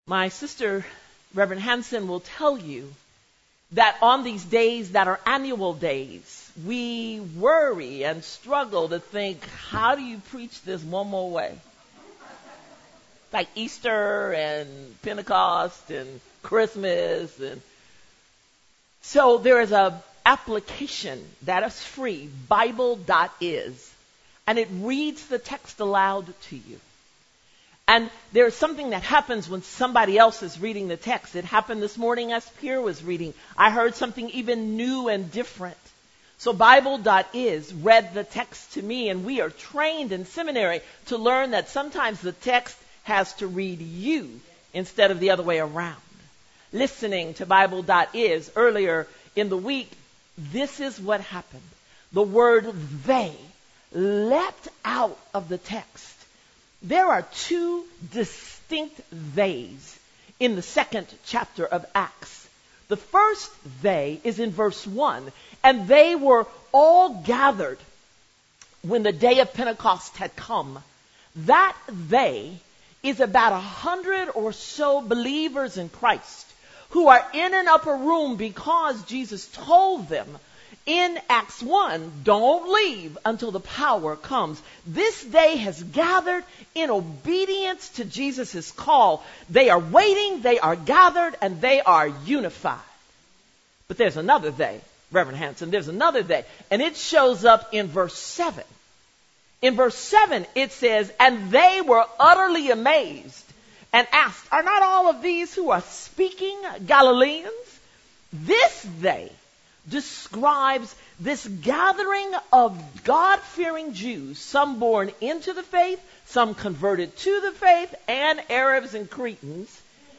My sister, Reverend Hansen, will tell you that on these days that are annual days, we worry and struggle to think, how do you preach this one more way? Like Easter and Pentecost and Christmas. And so there is a application that is free, Bible.is, and it reads the text aloud to you. And there's something that happens when somebody else is reading the text. It happened this morning as Pierre was reading. I heard something even new and different. So Bible.is read the text to me, and we are trained in seminary to learn that sometimes the text has to read you instead of the other way around. Listening to Bible.is earlier in the week, this is what happened. The word they leapt out of the text. There are two distinct theys in the second chapter of Acts. The first they is in verse 1, and they were all gathered when the day of Pentecost had come. That they is about 100 or so believers in Christ who are in an upper room because Jesus told them in Acts 1, don't leave until the power comes. This day has gathered in obedience to Jesus' call. They are waiting, they are gathered, and they are unified. But there's another they, Reverend Hansen, there's another they, and it shows up in verse 7. In verse 7, it says, and they were utterly amazed and asked, are not all of these who are speaking Galileans? This they describes this gathering of God-fearing Jews, some born into the faith, some converted to the faith, and Arabs and Cretans.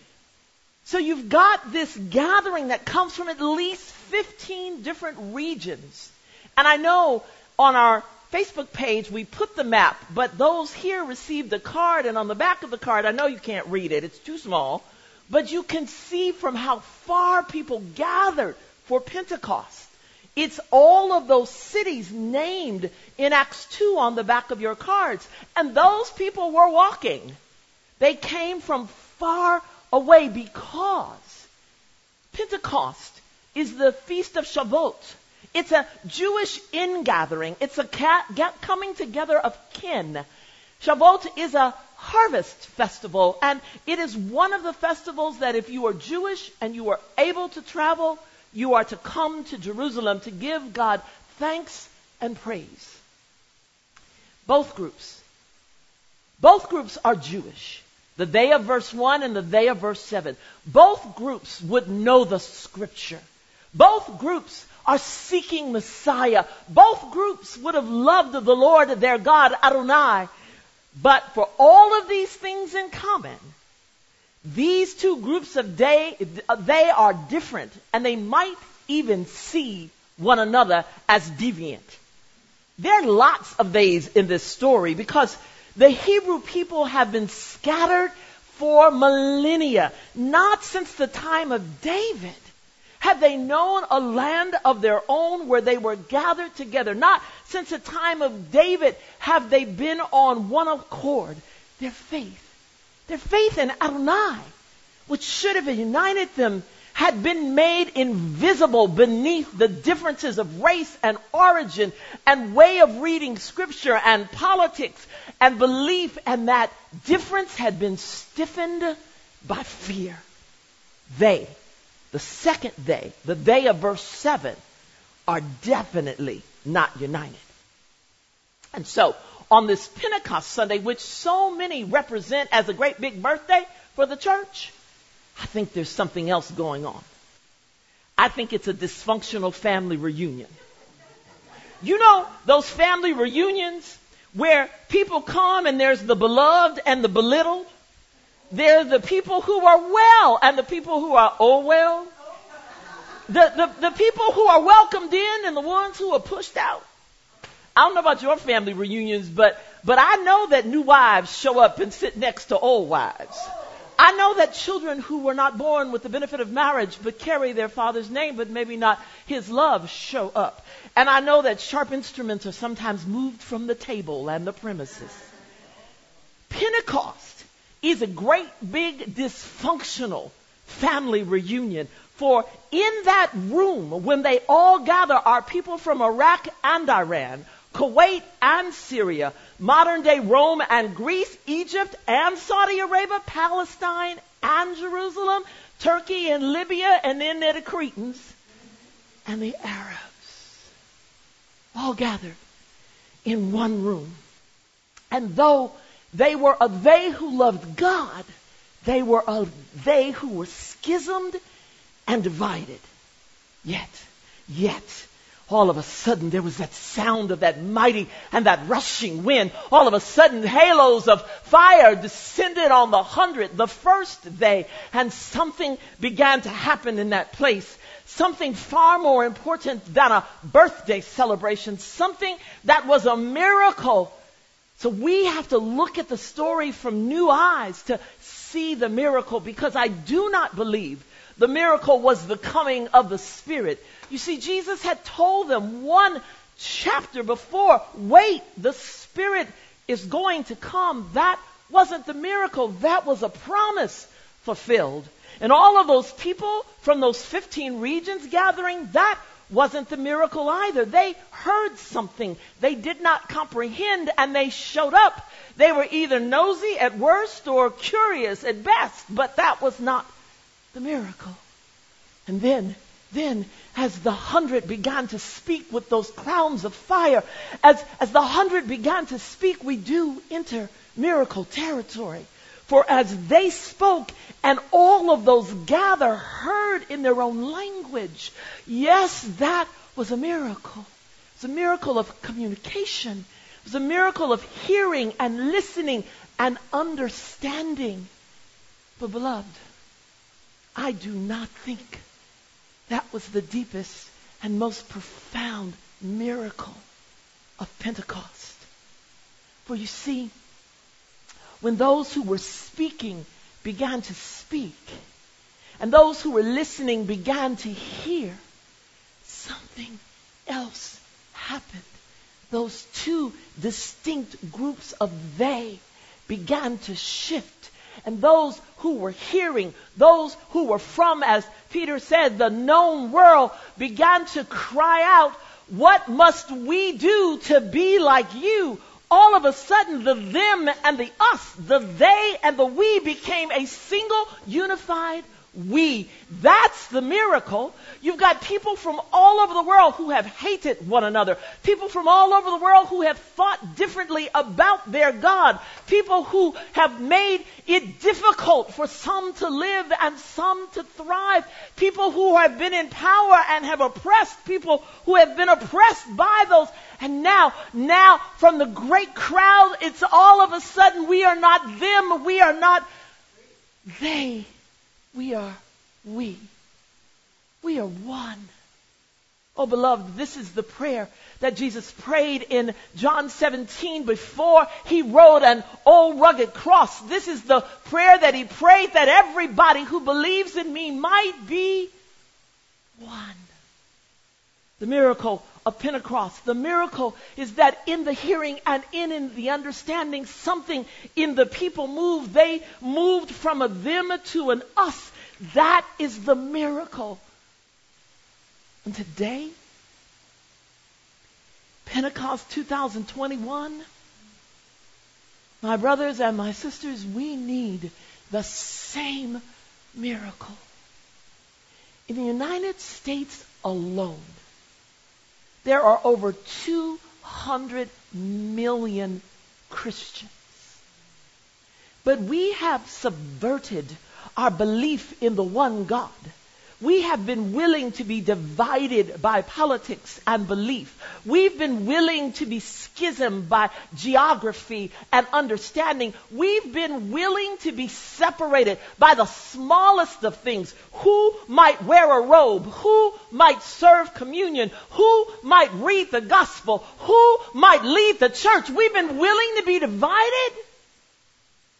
So you've got this gathering that comes from at least 15 different regions. And I know on our Facebook page we put the map, but those here received a card, and on the back of the card, I know you can't read it, it's too small, but you can see from how far people gathered for Pentecost. It's all of those cities named in Acts 2 on the back of your cards. And those people were walking. They came from far away because Pentecost is the feast of Shavuot. It's a Jewish ingathering. It's a coming together of kin. Shavuot is a harvest festival, and it is one of the festivals that if you are Jewish and you are able to travel, you are to come to Jerusalem to give God thanks and praise. Both groups are Jewish. The they of verse 1 and the they of verse 7. Both groups would know the scripture. Both groups are seeking Messiah. Both groups would have loved the Lord their God, Adonai. But for all of these things in common, these two groups of they are different, and they might even see one another as deviant. There are lots of theys in this story because the Hebrew people have been scattered for millennia. Not since the time of David have they known a land of their own where they were gathered together. Not since the time of David have they been on one accord. Their faith in Adonai, which should have united them, had been made invisible beneath the differences of race and origin and way of reading scripture and politics and belief, and that difference had been stiffened by fear. They, the second they, the they of verse 7, are definitely not united. And so, on this Pentecost Sunday, which so many represent as a great big birthday for the church, I think there's something else going on. I think it's a dysfunctional family reunion. You know those family reunions where people come and there's the beloved and the belittled? There's the people who are well and the people who are oh well. The people who are welcomed in and the ones who are pushed out. I don't know about your family reunions, but I know that new wives show up and sit next to old wives. I know that children who were not born with the benefit of marriage but carry their father's name but maybe not his love show up. And I know that sharp instruments are sometimes moved from the table and the premises. Pentecost is a great big dysfunctional family reunion. For in that room, when they all gather, are people from Iraq and Iran, Kuwait and Syria, modern day Rome and Greece, Egypt and Saudi Arabia, Palestine and Jerusalem, Turkey and Libya, and then there the Cretans and the Arabs, all gathered in one room. And though they were a they who loved God, they were a they who were schismed and divided. Yet, all of a sudden there was that sound of that mighty and that rushing wind. All of a sudden halos of fire descended on the 100, the first day, and something began to happen in that place. Something far more important than a birthday celebration. Something that was a miracle. So we have to look at the story from new eyes to see the miracle, because I do not believe the miracle was the coming of the Spirit. You see, Jesus had told them one chapter before, wait, the Spirit is going to come. That wasn't the miracle. That was a promise fulfilled. And all of those people from those 15 regions gathering, that wasn't the miracle either. They heard something they did not comprehend, and they showed up. They were either nosy at worst or curious at best, but that was not the miracle. And then as the 100 began to speak with those crowns of fire, as the 100 began to speak, we do enter miracle territory. For as they spoke, and all of those gather heard in their own language, yes, that was a miracle. It was a miracle of communication. It was a miracle of hearing and listening and understanding. But beloved, I do not think that was the deepest and most profound miracle of Pentecost. For you see, when those who were speaking began to speak, and those who were listening began to hear, something else happened. Those two distinct groups of they began to shift. And those who were hearing, those who were from, as Peter said, the known world, began to cry out, what must we do to be like you? All of a sudden, the them and the us, the they and the we became a single unified we. That's the miracle. You've got people from all over the world who have hated one another. People from all over the world who have thought differently about their God. People who have made it difficult for some to live and some to thrive. People who have been in power and have oppressed people who have been oppressed by those. And now from the great crowd, it's all of a sudden we are not them, we are not they. We are we. We are one. Oh, beloved, this is the prayer that Jesus prayed in John 17 before he rode an old rugged cross. This is the prayer that he prayed, that everybody who believes in me might be one. The miracle of Pentecost. The miracle is that in the hearing and in the understanding, something in the people moved. They moved from a them to an us. That is the miracle. And today, Pentecost 2021, my brothers and my sisters, we need the same miracle. In the United States alone, there are over 200 million Christians. But we have subverted our belief in the one God. We have been willing to be divided by politics and belief. We've been willing to be schismed by geography and understanding. We've been willing to be separated by the smallest of things. Who might wear a robe? Who might serve communion? Who might read the gospel? Who might lead the church? We've been willing to be divided.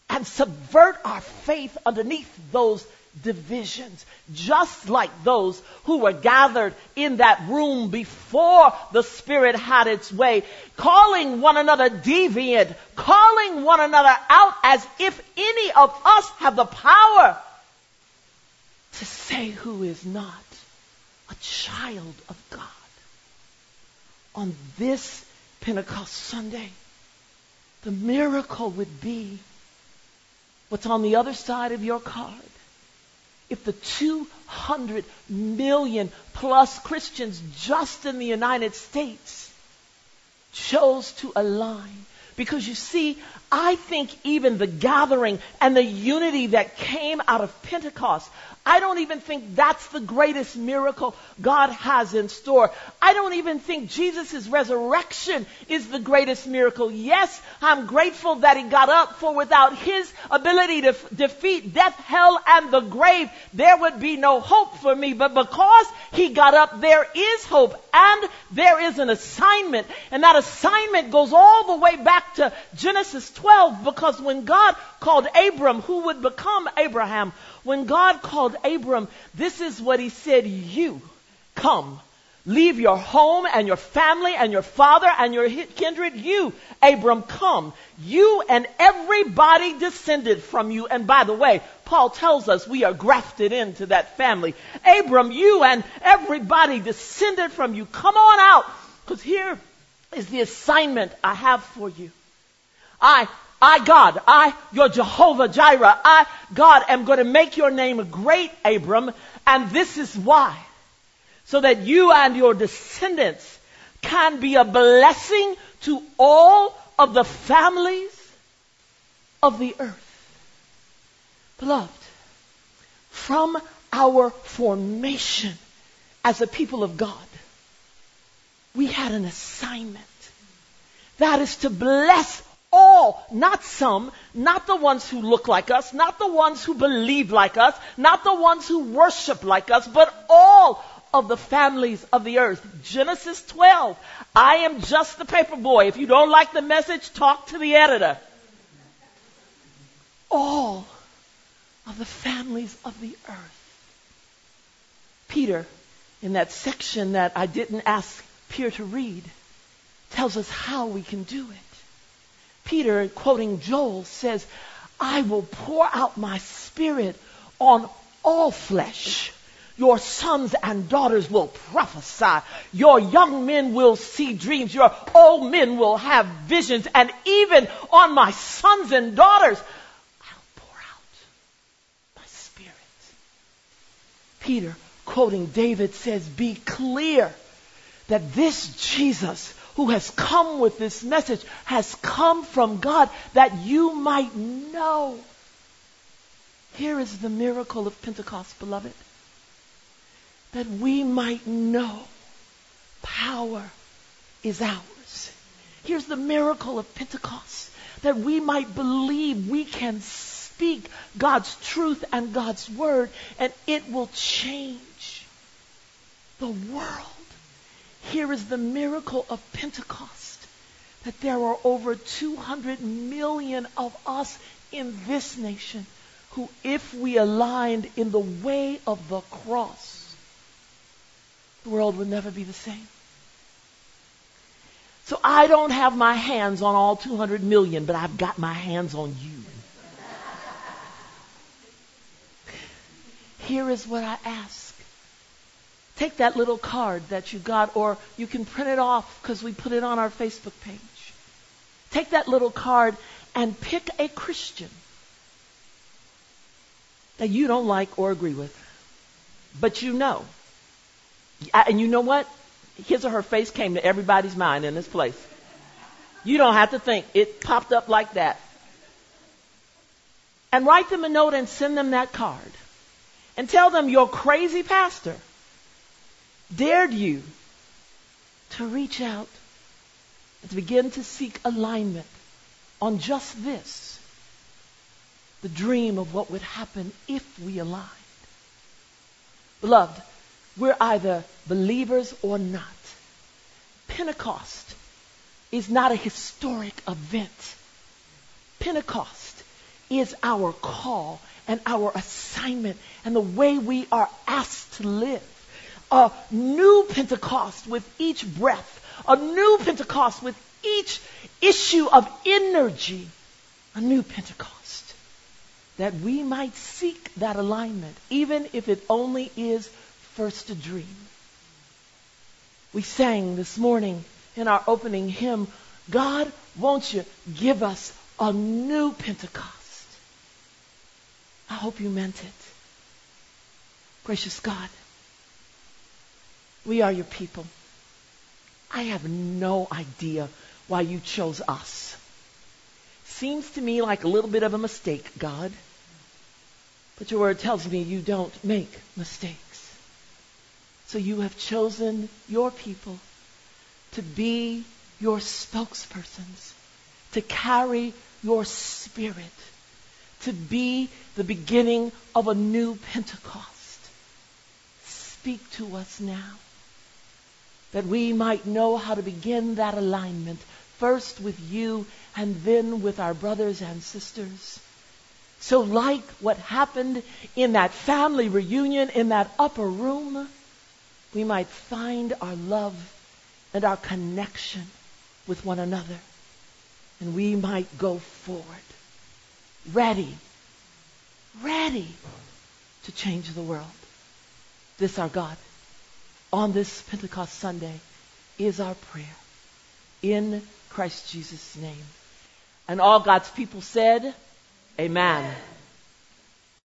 and subvert our faith underneath those divisions, just like those who were gathered in that room before the Spirit had its way, calling one another deviant, calling one another out as if any of us have the power to say who is not a child of God. On this Pentecost Sunday, the miracle would be what's on the other side of your card. If the 200 million plus Christians just in the United States chose to align. Because you see, I think even the gathering and the unity that came out of Pentecost, I don't even think that's the greatest miracle God has in store. I don't even think Jesus' resurrection is the greatest miracle. Yes, I'm grateful that he got up, for without his ability to defeat death, hell, and the grave, there would be no hope for me. But because he got up, there is hope and there is an assignment. And that assignment goes all the way back to Genesis 12, because when God called Abram, who would become Abraham, when God called Abram, this is what he said: you come, leave your home and your family and your father and your kindred. You, Abram, come. You and everybody descended from you. And by the way, Paul tells us we are grafted into that family. Abram, you and everybody descended from you. Come on out, because here is the assignment I have for you. God, your Jehovah Jireh, God, am going to make your name great, Abram, and this is why. So that you and your descendants can be a blessing to all of the families of the earth. Beloved, from our formation as a people of God, we had an assignment. That is to bless all, not some, not the ones who look like us, not the ones who believe like us, not the ones who worship like us, but all of the families of the earth. Genesis 12. I am just the paper boy. If you don't like the message, talk to the editor. All of the families of the earth. Peter, in that section that I didn't ask Pierre to read, tells us how we can do it. Peter, quoting Joel, says, I will pour out my spirit on all flesh. Your sons and daughters will prophesy. Your young men will see dreams. Your old men will have visions. And even on my sons and daughters, I'll pour out my spirit. Peter, quoting David, says, be clear that this Jesus who has come with this message has come from God, that you might know. Here is the miracle of Pentecost, beloved. That we might know power is ours. Here's the miracle of Pentecost. That we might believe we can speak God's truth and God's word, and it will change the world. Here is the miracle of Pentecost, that there are over 200 million of us in this nation who, if we aligned in the way of the cross, the world would never be the same. So I don't have my hands on all 200 million, but I've got my hands on you. Here is what I ask. Take that little card that you got, or you can print it off because we put it on our Facebook page. Take that little card and pick a Christian that you don't like or agree with. But you know. And you know what? His or her face came to everybody's mind in this place. You don't have to think. It popped up like that. And write them a note and send them that card. And tell them your crazy pastor dared you to reach out and to begin to seek alignment on just this, the dream of what would happen if we aligned. Beloved, we're either believers or not. Pentecost is not a historic event. Pentecost is our call and our assignment and the way we are asked to live. A new Pentecost with each breath. A new Pentecost with each issue of energy. A new Pentecost. That we might seek that alignment, even if it only is first a dream. We sang this morning in our opening hymn, God, won't you give us a new Pentecost? I hope you meant it. Gracious God, we are your people. I have no idea why you chose us. Seems to me like a little bit of a mistake, God. But your word tells me you don't make mistakes. So you have chosen your people to be your spokespersons, to carry your spirit, to be the beginning of a new Pentecost. Speak to us now, that we might know how to begin that alignment, first with you and then with our brothers and sisters. So like what happened in that family reunion in that upper room, we might find our love and our connection with one another. And we might go forward, ready to change the world. This our God, on this Pentecost Sunday, is our prayer. In Christ Jesus' name. And all God's people said, Amen.